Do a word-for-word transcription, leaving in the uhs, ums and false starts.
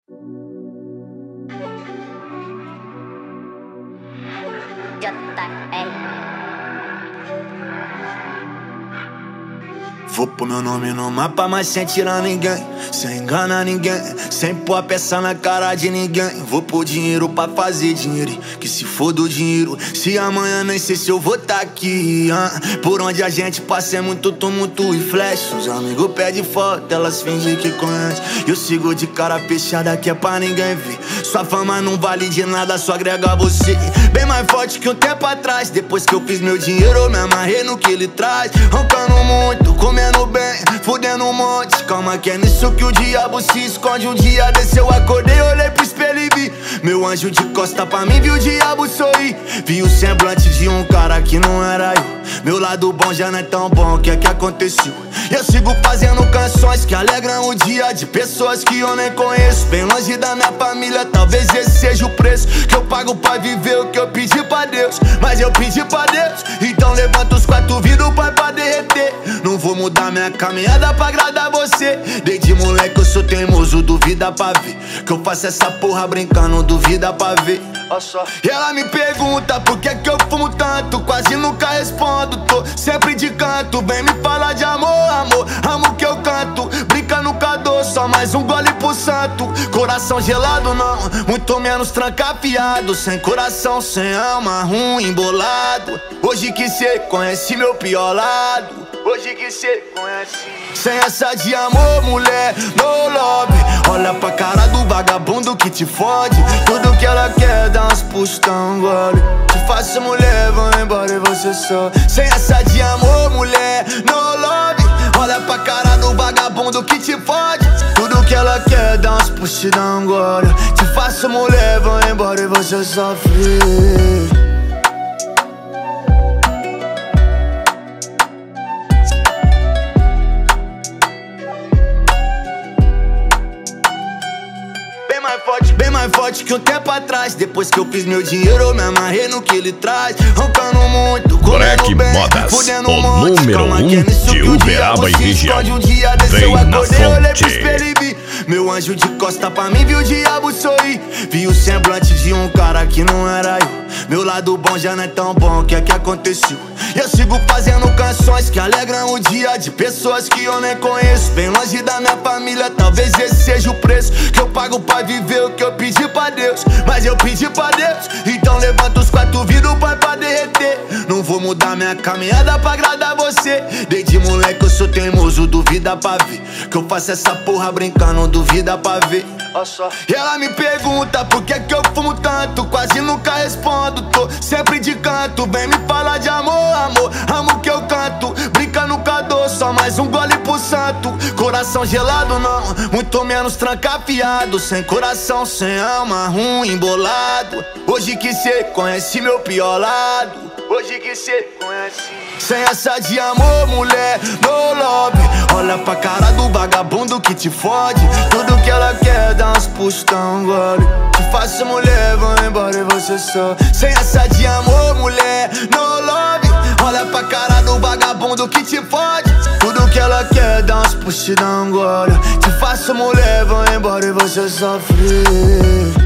Vou pôr meu nome no mapa, mas sem tirar ninguém, sem enganar ninguém, sem pôr a peça na cara de ninguém. Vou pôr dinheiro pra fazer dinheiro, que se for do dinheiro, se amanhã nem sei se eu vou tá aqui. ah. Por onde a gente passa é muito tumulto e flash. Os amigos pedem foto, elas fingem que conhecem. Eu sigo de cara fechada que é pra ninguém ver. Sua fama não vale de nada, só agrega você. Bem mais forte que um tempo atrás. Depois que eu fiz meu dinheiro, eu me amarrei no que ele traz. Roncando muito, comendo bem, fudendo um monte. Calma que é nisso que o diabo se esconde. Um dia desse eu acordei, olhei pro espelho e vi meu anjo de costa pra mim, vi o diabo sorrir. Vi o semblante de um cara que não era eu. Meu lado bom já não é tão bom, o que é que aconteceu? Eu sigo fazendo canções que alegram o dia de pessoas que eu nem conheço. Bem longe da minha família, talvez esse seja o preço que eu pago pra viver o que eu pedi pra Deus. Mas eu pedi pra Deus, então levanta os quatro vidros pra, pra derreter. Não vou mudar minha caminhada pra agradar você. Desde moleque eu sou teimoso, duvida pra ver que eu faço essa porra brincando, duvida pra ver. E ela me pergunta por que que eu fumo tanto, quase nunca respondo, tô sempre de canto. Vem me falar de amor, amor, amo que eu canto. Brinca no cador, só mais um gole pro santo. Coração gelado não, muito menos trancafiado. Sem coração, sem alma, ruim, bolado. Hoje que cê conhece meu pior lado. Hoje que cê conhece. Sem essa de amor, mulher, no love. Olha pra cara do vagabundo que te fode. Tudo que ela quer é dar uns puxos, tão gole. Te faço mulher, vou embora e você só. Sem essa de amor, mulher, no love. Olha pra cara do vagabundo que te fode. Tudo que ela quer é dar uns puxos, tão gole. Te faço mulher, vou embora e você sofre. Bem mais forte que um tempo atrás. Depois que eu fiz meu dinheiro, eu me amarrei no que ele traz. Roncando muito, comendo bem, fudendo um monte. Número um de Uberaba e região. Um dia desse Vem eu acordei, na olhei pro fonte. espelho e vi meu anjo de costa pra mim, vi o diabo sorrir. Vi o semblante de um cara que não era eu. Meu lado bom já não é tão bom, o que é que aconteceu? Eu sigo fazendo canções que alegram o dia de pessoas que eu nem conheço. Bem longe da minha família, talvez esse seja o preço que eu pago pra viver o que eu pedi pra Deus. Mas eu pedi pra Deus, então levanta os quatro vidros pra, pra derreter. Não vou mudar minha caminhada pra agradar você. Desde moleque eu sou teimoso, duvida pra ver que eu faço essa porra brincando, duvida pra ver. E ela me pergunta por que que eu fumo tanto, quase nunca respondo, tô sempre de canto. Vem me falar de amor, amor, amo que eu canto. Brinca no cador, só mais um gole pro santo. Coração gelado não, muito menos trancafiado. Sem coração, sem alma, ruim, bolado. Hoje que cê conhece meu pior lado. Hoje que cê conhece. Sem essa de amor, mulher, no love. Olha pra cara do vagabundo que te fode. Tudo que ela quer é dar uns puxos, tão gole. Te faço mulher, vou embora e você só. Sem essa de amor, mulher, no love. Olha pra cara do vagabundo que te fode. Tudo que ela quer é dar uns puxos, tão gole. Te faço mulher, vou embora e você sofre.